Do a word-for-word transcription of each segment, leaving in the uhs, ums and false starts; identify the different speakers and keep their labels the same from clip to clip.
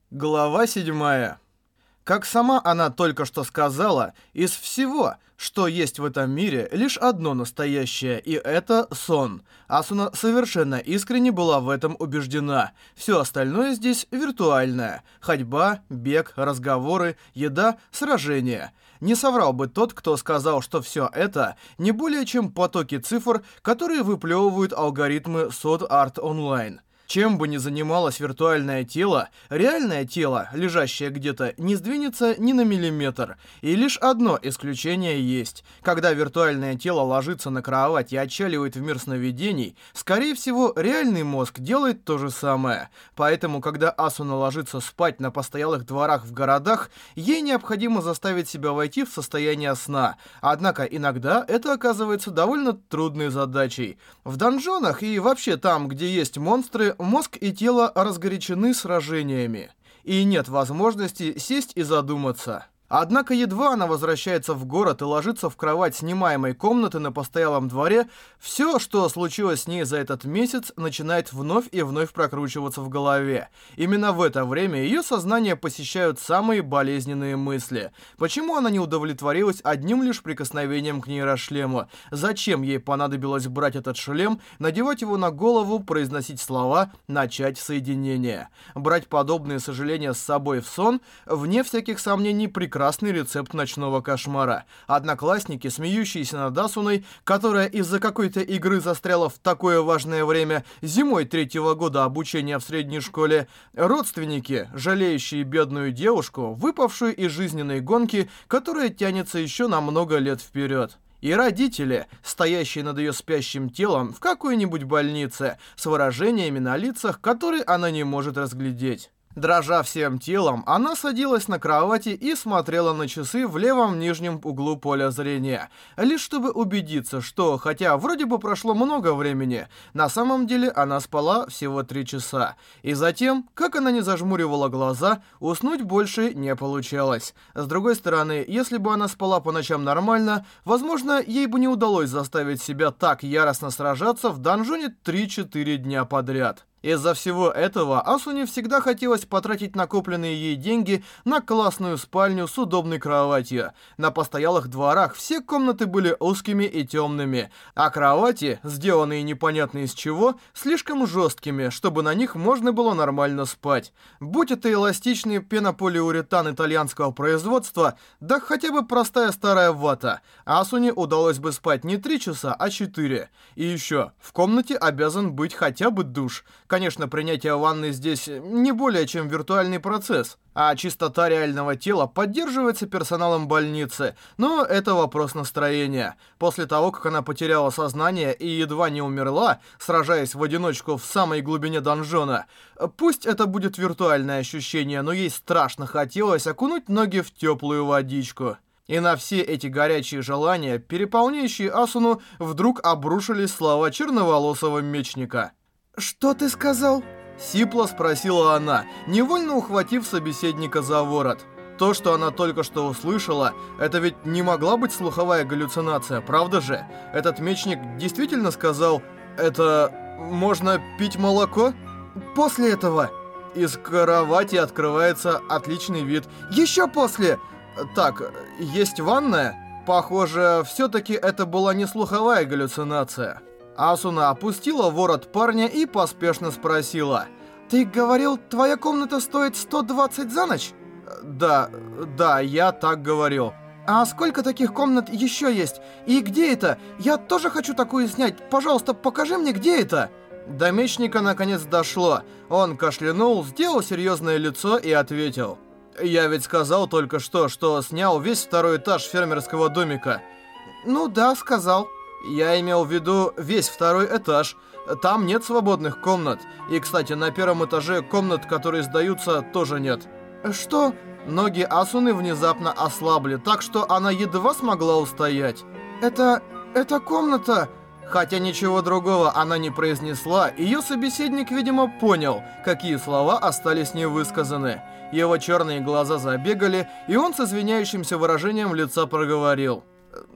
Speaker 1: Глава седьмая. Как сама она только что сказала, из всего, что есть в этом мире, лишь одно настоящее, и это сон. Асуна совершенно искренне была в этом убеждена. Все остальное здесь виртуальное. Ходьба, бег, разговоры, еда, сражения. Не соврал бы тот, кто сказал, что все это не более чем потоки цифр, которые выплевывают алгоритмы Sword Art Online. Чем бы ни занималось виртуальное тело, реальное тело, лежащее где-то, не сдвинется ни на миллиметр. И лишь одно исключение есть. Когда виртуальное тело ложится на кровать и отчаливает в мир сновидений, скорее всего, реальный мозг делает то же самое. Поэтому, когда Асуна ложится спать на постоялых дворах в городах, ей необходимо заставить себя войти в состояние сна. Однако иногда это оказывается довольно трудной задачей. В донжонах и вообще там, где есть монстры, мозг и тело разгорячены сражениями, и нет возможности сесть и задуматься. Однако едва она возвращается в город и ложится в кровать снимаемой комнаты на постоялом дворе, все, что случилось с ней за этот месяц, начинает вновь и вновь прокручиваться в голове. Именно в это время ее сознание посещают самые болезненные мысли. Почему она не удовлетворилась одним лишь прикосновением к нейрошлему? Зачем ей понадобилось брать этот шлем, надевать его на голову, произносить слова, начать соединение? Брать подобные сожаления с собой в сон, вне всяких сомнений, прекрасно. Красный рецепт ночного кошмара. Одноклассники, смеющиеся над Асуной, которая из-за какой-то игры застряла в такое важное время, зимой третьего года обучения в средней школе, родственники, жалеющие бедную девушку, выпавшую из жизненной гонки, которая тянется еще на много лет вперед. И родители, стоящие над ее спящим телом в какой-нибудь больнице, с выражениями на лицах, которые она не может разглядеть. Дрожа всем телом, она садилась на кровати и смотрела на часы в левом нижнем углу поля зрения, лишь чтобы убедиться, что, хотя вроде бы прошло много времени, на самом деле она спала всего три часа. И затем, как она не зажмуривала глаза, уснуть больше не получалось. С другой стороны, если бы она спала по ночам нормально, возможно, ей бы не удалось заставить себя так яростно сражаться в донжоне три-четыре дня подряд. Из-за всего этого Асуне всегда хотелось потратить накопленные ей деньги на классную спальню с удобной кроватью. На постоялых дворах все комнаты были узкими и темными, а кровати, сделанные непонятно из чего, слишком жесткими, чтобы на них можно было нормально спать. Будь это эластичный пенополиуретан итальянского производства, да хотя бы простая старая вата, Асуне удалось бы спать не три часа, а четыре. И еще, в комнате обязан быть хотя бы душ. Конечно, принятие ванны здесь не более чем виртуальный процесс, а чистота реального тела поддерживается персоналом больницы, но это вопрос настроения. После того, как она потеряла сознание и едва не умерла, сражаясь в одиночку в самой глубине донжона, пусть это будет виртуальное ощущение, но ей страшно хотелось окунуть ноги в теплую водичку. И на все эти горячие желания, переполняющие Асуну, вдруг обрушились слова черноволосого мечника. «Что ты сказал?» — сипло спросила она, невольно ухватив собеседника за ворот. То, что она только что услышала, это ведь не могла быть слуховая галлюцинация, правда же? Этот мечник действительно сказал: «Это... можно пить молоко?» «После этого...» Из кровати открывается отличный вид. «Еще после...» «Так, есть ванная?» Похоже, все-таки это была не слуховая галлюцинация. Асуна опустила ворот парня и поспешно спросила: «Ты говорил, твоя комната стоит сто двадцать за ночь?» «Да, да, я так говорил». «А сколько таких комнат еще есть? И где это? Я тоже хочу такую снять. Пожалуйста, покажи мне, где это?» До мечника наконец дошло. Он кашлянул, сделал серьезное лицо и ответил: «Я ведь сказал только что, что снял весь второй этаж фермерского домика». «Ну да, сказал». «Я имел в виду весь второй этаж. Там нет свободных комнат. И, кстати, на первом этаже комнат, которые сдаются, тоже нет». «Что?» Ноги Асуны внезапно ослабли, так что она едва смогла устоять. «Это... это комната...» Хотя ничего другого она не произнесла, ее собеседник, видимо, понял, какие слова остались невысказаны. Его черные глаза забегали, и он с извиняющимся выражением лица проговорил: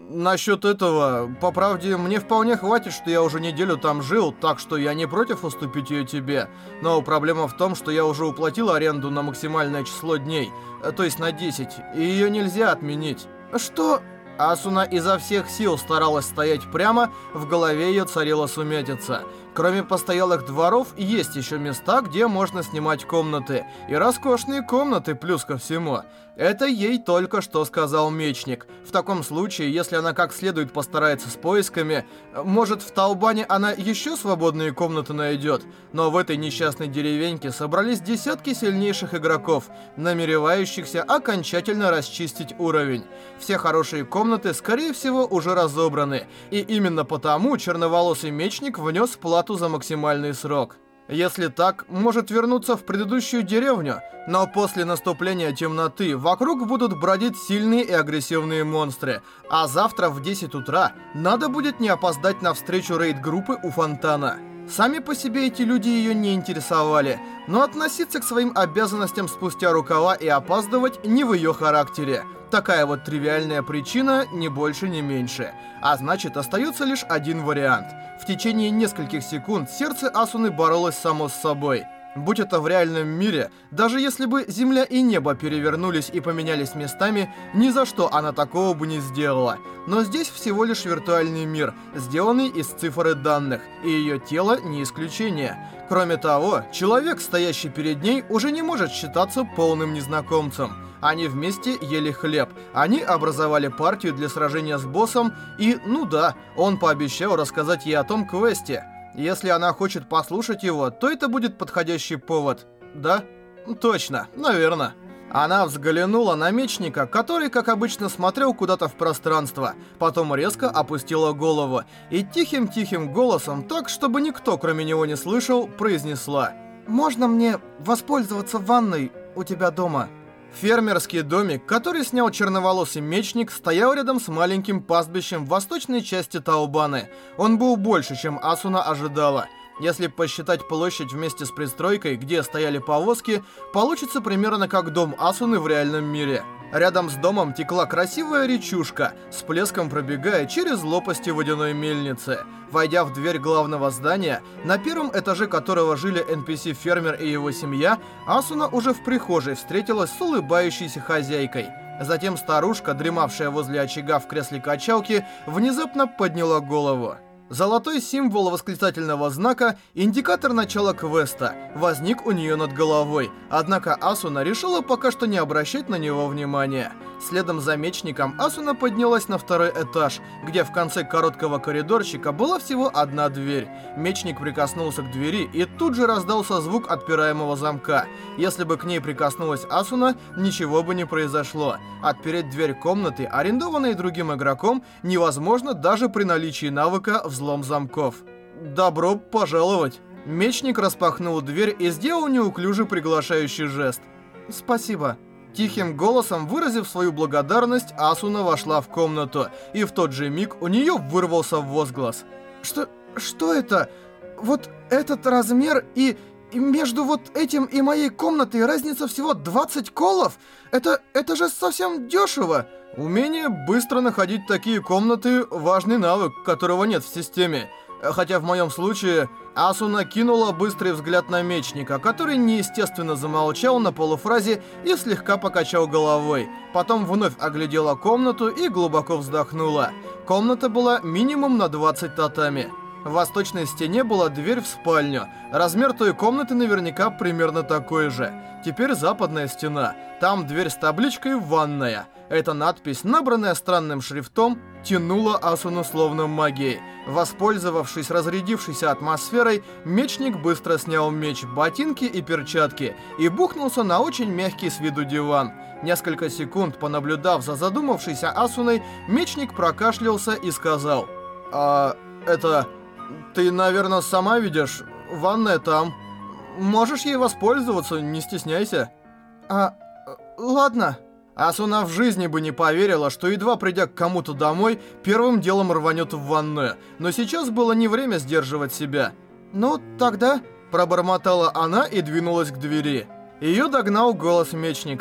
Speaker 1: Насчет этого, по правде, мне вполне хватит, что я уже неделю там жил, так что я не против уступить ее тебе. Но проблема в том, что я уже уплатил аренду на максимальное число дней, то есть на десять, и ее нельзя отменить. Что? Асуна изо всех сил старалась стоять прямо, в голове ее царила сумятица. Кроме постоялых дворов, есть еще места, где можно снимать комнаты. И роскошные комнаты, плюс ко всему. Это ей только что сказал мечник. В таком случае, если она как следует постарается с поисками, может, в Таобане она еще свободные комнаты найдет. Но в этой несчастной деревеньке собрались десятки сильнейших игроков, намеревающихся окончательно расчистить уровень. Все хорошие комнаты, скорее всего, уже разобраны. И именно потому черноволосый мечник внес плату за максимальный срок. Если так, может вернуться в предыдущую деревню, но после наступления темноты вокруг будут бродить сильные и агрессивные монстры, а завтра в десять утра надо будет не опоздать на встречу рейд-группы у фонтана. Сами по себе эти люди ее не интересовали, но относиться к своим обязанностям спустя рукава и опаздывать не в ее характере. Такая вот тривиальная причина, ни больше, ни меньше. А значит, остается лишь один вариант. В течение нескольких секунд сердце Асуны боролось само с собой. Будь это в реальном мире, даже если бы земля и небо перевернулись и поменялись местами, ни за что она такого бы не сделала. Но здесь всего лишь виртуальный мир, сделанный из цифр и данных, и ее тело не исключение. Кроме того, человек, стоящий перед ней, уже не может считаться полным незнакомцем. Они вместе ели хлеб, они образовали партию для сражения с боссом, и, ну да, он пообещал рассказать ей о том квесте. Если она хочет послушать его, то это будет подходящий повод. Да? Точно, наверное. Она взглянула на мечника, который, как обычно, смотрел куда-то в пространство. Потом резко опустила голову и тихим-тихим голосом, так, чтобы никто, кроме него, не слышал, произнесла: «Можно мне воспользоваться ванной у тебя дома?» Фермерский домик, который снял черноволосый мечник, стоял рядом с маленьким пастбищем в восточной части Таобаны. Он был больше, чем Асуна ожидала. Если посчитать площадь вместе с пристройкой, где стояли повозки, получится примерно как дом Асуны в реальном мире. Рядом с домом текла красивая речушка, с плеском пробегая через лопасти водяной мельницы. Войдя в дверь главного здания, на первом этаже которого жили эн пи си-фермер и его семья, Асуна уже в прихожей встретилась с улыбающейся хозяйкой. Затем старушка, дремавшая возле очага в кресле качалки, внезапно подняла голову. Золотой символ восклицательного знака, индикатор начала квеста, возник у нее над головой, однако Асуна решила пока что не обращать на него внимания. Следом за мечником Асуна поднялась на второй этаж, где в конце короткого коридорчика была всего одна дверь. Мечник прикоснулся к двери, и тут же раздался звук отпираемого замка. Если бы к ней прикоснулась Асуна, ничего бы не произошло. Отпереть дверь комнаты, арендованной другим игроком, невозможно даже при наличии навыка взлом замков. Добро пожаловать! Мечник распахнул дверь и сделал неуклюжий приглашающий жест. Спасибо. Тихим голосом, выразив свою благодарность, Асуна вошла в комнату, и в тот же миг у нее вырвался возглас. Что... что это? Вот этот размер и... и между вот этим и моей комнатой разница всего двадцать колов? Это... это же совсем дешево! Умение быстро находить такие комнаты — важный навык, которого нет в системе. Хотя в моем случае Асуна кинула быстрый взгляд на мечника, который неестественно замолчал на полуфразе и слегка покачал головой. Потом вновь оглядела комнату и глубоко вздохнула. Комната была минимум на двадцать татами. В восточной стене была дверь в спальню. Размер той комнаты наверняка примерно такой же. Теперь западная стена. Там дверь с табличкой «Ванная». Эта надпись, набранная странным шрифтом, тянула Асуну словно магией. Воспользовавшись разрядившейся атмосферой, мечник быстро снял меч, ботинки и перчатки и бухнулся на очень мягкий с виду диван. Несколько секунд понаблюдав за задумавшейся Асуной, мечник прокашлялся и сказал: «А, это... ты, наверное, сама видишь? Ванная там. Можешь ей воспользоваться, не стесняйся». «А, ладно». Асуна в жизни бы не поверила, что, едва придя к кому-то домой, первым делом рванет в ванную. Но сейчас было не время сдерживать себя. «Ну, тогда...» — пробормотала она и двинулась к двери. Ее догнал голос мечника.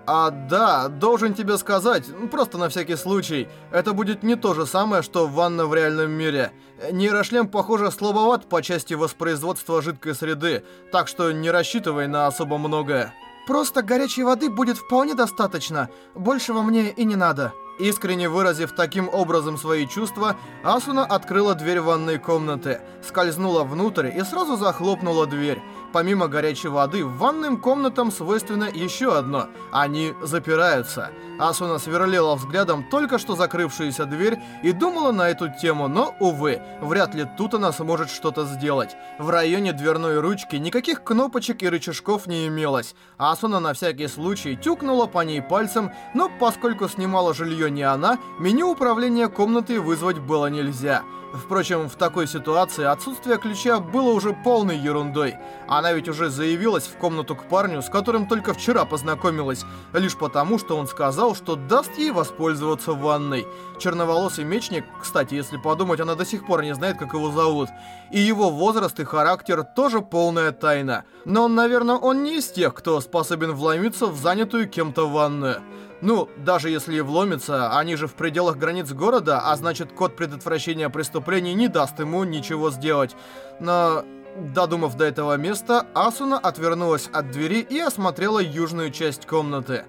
Speaker 1: А, да, должен тебе сказать, просто на всякий случай, это будет не то же самое, что ванна в реальном мире. Нейрошлем, похоже, слабоват по части воспроизводства жидкой среды, так что не рассчитывай на особо многое. Просто горячей воды будет вполне достаточно, большего мне и не надо. Искренне выразив таким образом свои чувства, Асуна открыла дверь ванной комнаты, скользнула внутрь и сразу захлопнула дверь. Помимо горячей воды, в ванным комнатам свойственно еще одно – они запираются. Асуна сверлила взглядом только что закрывшуюся дверь и думала на эту тему, но, увы, вряд ли тут она сможет что-то сделать. В районе дверной ручки никаких кнопочек и рычажков не имелось. Асуна на всякий случай тюкнула по ней пальцем, но поскольку снимала жилье не она, меню управления комнатой вызвать было нельзя. Впрочем, в такой ситуации отсутствие ключа было уже полной ерундой. Она ведь уже заявилась в комнату к парню, с которым только вчера познакомилась, лишь потому, что он сказал, что даст ей воспользоваться ванной. Черноволосый мечник, кстати, если подумать, она до сих пор не знает, как его зовут, и его возраст и характер тоже полная тайна. Но, наверное, он не из тех, кто способен вломиться в занятую кем-то ванную. Ну, даже если и вломится, они же в пределах границ города, а значит, код предотвращения преступлений не даст ему ничего сделать. Но, додумав до этого места, Асуна отвернулась от двери и осмотрела южную часть комнаты.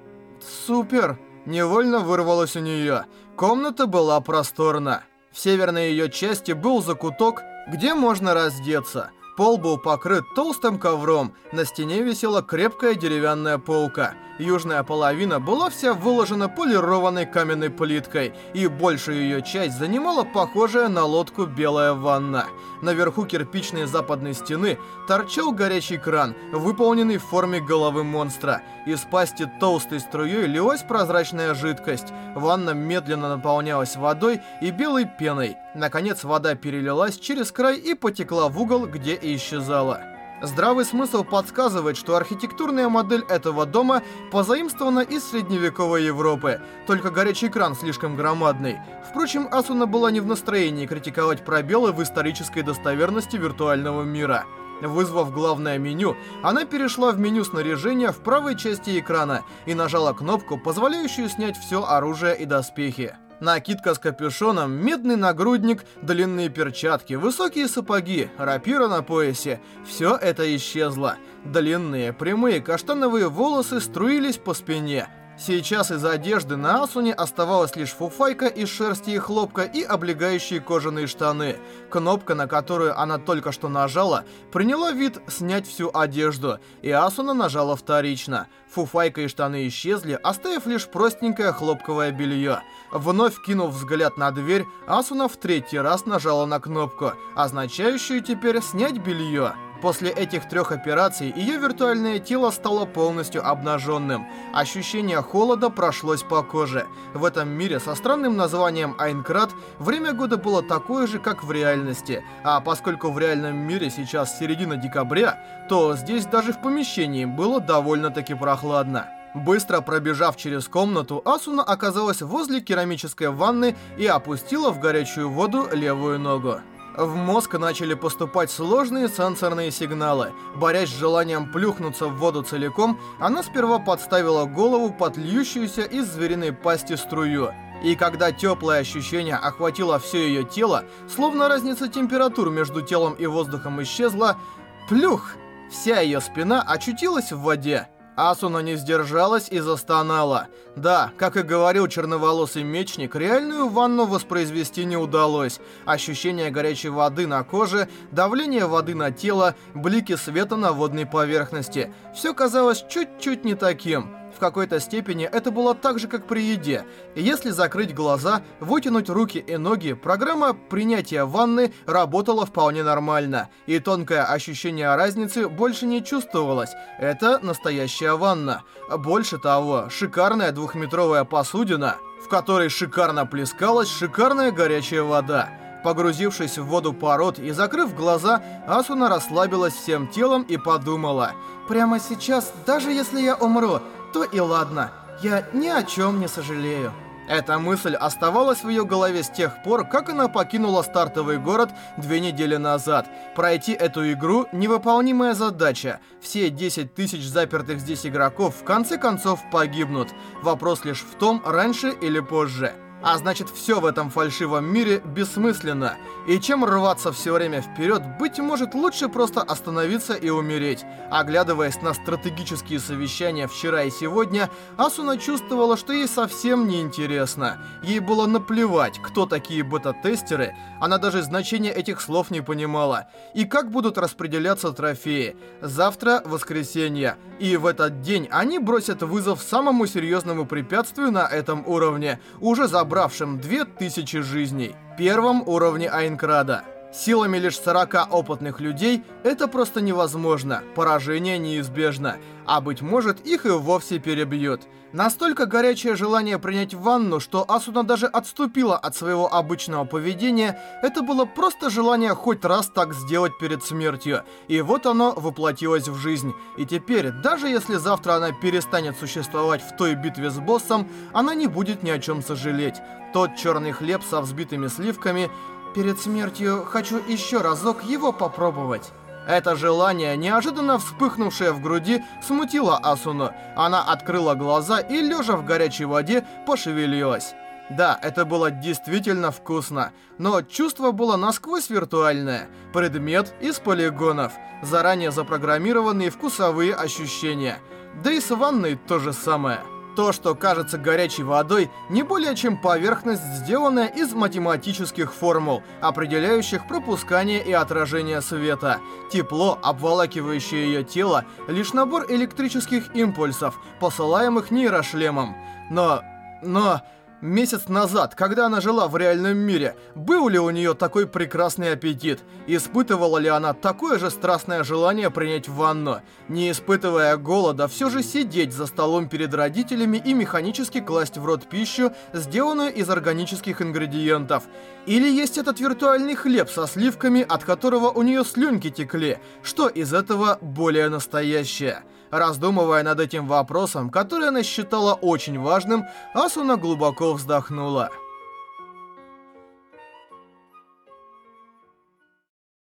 Speaker 1: Супер! Невольно вырвалось у нее. Комната была просторна. В северной ее части был закуток, где можно раздеться. Пол был покрыт толстым ковром, на стене висела крепкая деревянная полка. Южная половина была вся выложена полированной каменной плиткой, и большую ее часть занимала похожая на лодку белая ванна. Наверху кирпичной западной стены торчал горячий кран, выполненный в форме головы монстра. Из пасти толстой струей лилась прозрачная жидкость. Ванна медленно наполнялась водой и белой пеной. Наконец вода перелилась через край и потекла в угол, где и исчезала. Здравый смысл подсказывает, что архитектурная модель этого дома позаимствована из средневековой Европы, только горячий кран слишком громадный. Впрочем, Асуна была не в настроении критиковать пробелы в исторической достоверности виртуального мира. Вызвав главное меню, она перешла в меню снаряжения в правой части экрана и нажала кнопку, позволяющую снять все оружие и доспехи. Накидка с капюшоном, медный нагрудник, длинные перчатки, высокие сапоги, рапира на поясе – все это исчезло. Длинные, прямые каштановые волосы струились по спине. Сейчас из одежды на Асуне оставалась лишь фуфайка из шерсти и хлопка и облегающие кожаные штаны. Кнопка, на которую она только что нажала, приняла вид «снять всю одежду», и Асуна нажала вторично. Фуфайка и штаны исчезли, оставив лишь простенькое хлопковое белье. Вновь кинув взгляд на дверь, Асуна в третий раз нажала на кнопку, означающую теперь «снять белье». После этих трех операций ее виртуальное тело стало полностью обнаженным. Ощущение холода прошлось по коже. В этом мире со странным названием Айнкрат время года было такое же, как в реальности. А поскольку в реальном мире сейчас середина декабря, то здесь даже в помещении было довольно-таки прохладно. Быстро пробежав через комнату, Асуна оказалась возле керамической ванны и опустила в горячую воду левую ногу. В мозг начали поступать сложные сенсорные сигналы. Борясь с желанием плюхнуться в воду целиком, она сперва подставила голову под льющуюся из звериной пасти струю. И когда теплое ощущение охватило все ее тело, словно разница температур между телом и воздухом исчезла, плюх! Вся ее спина очутилась в воде. Асуна не сдержалась и застонала. Да, как и говорил черноволосый мечник, реальную ванну воспроизвести не удалось. Ощущение горячей воды на коже, давление воды на тело, блики света на водной поверхности. Все казалось чуть-чуть не таким. В какой-то степени это было так же, как при еде. И если закрыть глаза, вытянуть руки и ноги, программа принятия ванны работала вполне нормально. И тонкое ощущение разницы больше не чувствовалось. Это настоящая ванна. Больше того, шикарная двухметровая посудина, в которой шикарно плескалась шикарная горячая вода. Погрузившись в воду по рот и закрыв глаза, Асуна расслабилась всем телом и подумала: «Прямо сейчас, даже если я умру, то и ладно, я ни о чем не сожалею». Эта мысль оставалась в ее голове с тех пор, как она покинула стартовый город две недели назад. Пройти эту игру – невыполнимая задача. Все десять тысяч запертых здесь игроков в конце концов погибнут. Вопрос лишь в том, раньше или позже. А значит, все в этом фальшивом мире бессмысленно. И чем рваться все время вперед, быть может, лучше просто остановиться и умереть. Оглядываясь на стратегические совещания вчера и сегодня, Асуна чувствовала, что ей совсем не интересно. Ей было наплевать, кто такие бета-тестеры. Она даже значения этих слов не понимала. И как будут распределяться трофеи. Завтра воскресенье. И в этот день они бросят вызов самому серьезному препятствию на этом уровне, уже забравшим две тысячи жизней. Первом уровне Айнкрада. Силами лишь сорока опытных людей это просто невозможно, поражение неизбежно, а быть может их и вовсе перебьют. Настолько горячее желание принять ванну, что Асуна даже отступила от своего обычного поведения, это было просто желание хоть раз так сделать перед смертью. И вот оно воплотилось в жизнь. И теперь, даже если завтра она перестанет существовать в той битве с боссом, она не будет ни о чем сожалеть. Тот черный хлеб со взбитыми сливками... Перед смертью хочу еще разок его попробовать. Это желание, неожиданно вспыхнувшее в груди, смутило Асуну. Она открыла глаза и, лежа в горячей воде, пошевелилась. Да, это было действительно вкусно, но чувство было насквозь виртуальное. Предмет из полигонов, заранее запрограммированные вкусовые ощущения. Да и с ванной то же самое. То, что кажется горячей водой, не более чем поверхность, сделанная из математических формул, определяющих пропускание и отражение света. Тепло, обволакивающее ее тело, лишь набор электрических импульсов, посылаемых нейрошлемом. Но... но... Месяц назад, когда она жила в реальном мире, был ли у нее такой прекрасный аппетит? Испытывала ли она такое же страстное желание принять ванну? Не испытывая голода, все же сидеть за столом перед родителями и механически класть в рот пищу, сделанную из органических ингредиентов? Или есть этот виртуальный хлеб со сливками, от которого у нее слюнки текли? Что из этого более настоящее? Раздумывая над этим вопросом, который она считала очень важным, Асуна глубоко вздохнула.